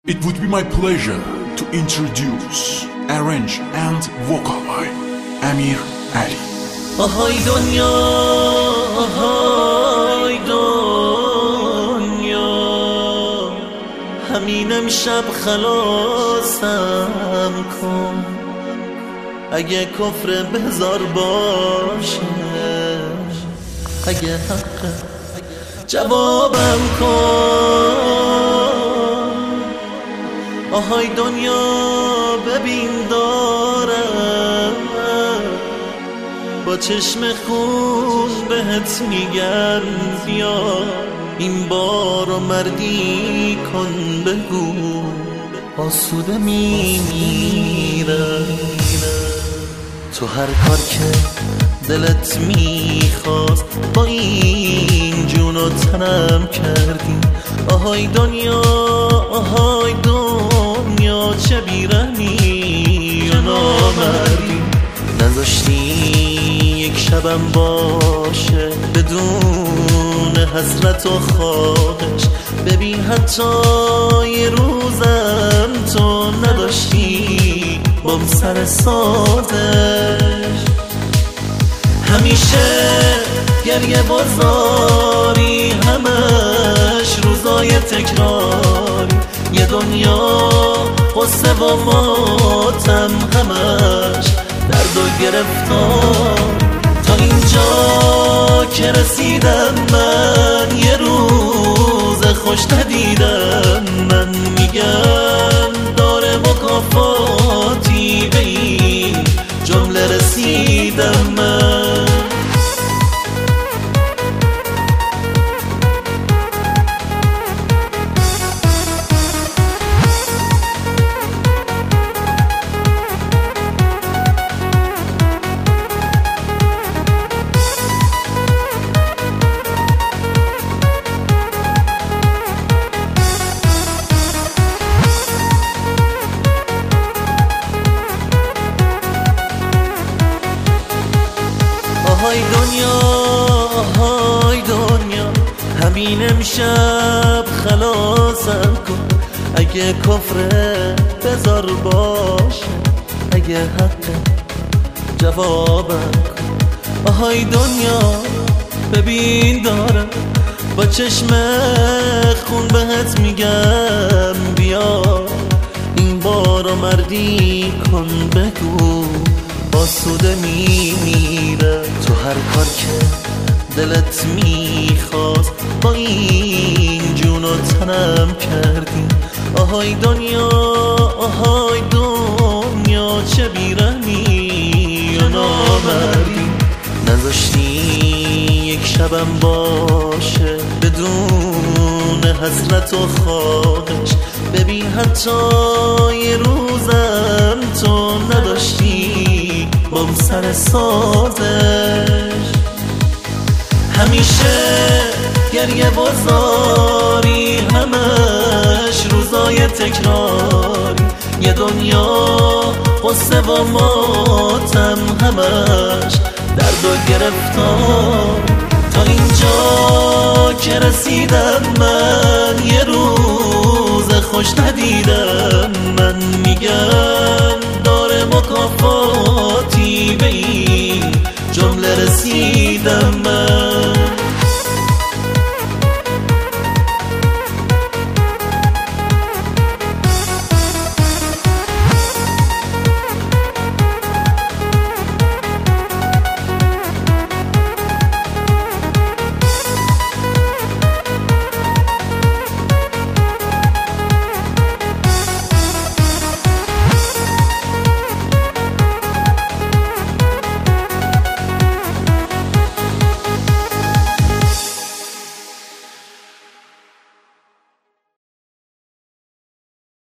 It would be my pleasure to introduce, arrange and vocal by Amir Ali. آهای دنیا، آهای دنیا، همین امشب خلاصم کن. اگه کفر بذار باشه، اگه حق جوابم کن. آهای دنیا ببین دارم با چشم خون بهت میگن بیا این بارو مردی کن، بگو آسوده میمیره. تو هر کار که دلت میخواست با این جون و تنم کردی. آهای دنیا، آهای دنیا، چه بیرحمی و نامردی. نذاشتی یک شبم باشه بدون حسرت و خواهش. ببین حتی یه روزم تو نداشتی بام سر سازش. همیشه گریه بازاری، همش روزای تکراری. یه دنیا قصه و ماتم، همش درد و گرفتار. تا اینجا که رسیدم من، یه روز خوش ندیدم. من میگم داره مکافاتی، به این جمله رسیدم من. آهای دنیا، آهای دنیا، همین امشب خلاصم کن. اگه کفره بذار باشه، اگه حق جوابم کن. آهای دنیا ببین دارم با چشم خون بهت میگم بیا این بارو مردی کن، بگو آسوده میمیره. تو هر کار که دلت میخواست با این جون و تنم کردی. آهای دنیا، آهای دنیا، چه بیرحمی و نامردی. نذاشتی یک شبم باشه بدون حسرت و خواهش. ببین حتی یه روزم تو نداشتی بام سر سازش. همیشه گریه بازاری، همش روزای تکراری. یه دنیا قصه و ماتم، همش درد و گرفتار. تا اینجا که رسیدم من، یه روز خوش ندیدم. من میگم داره مکافاتی، به این جمله رسیدم من.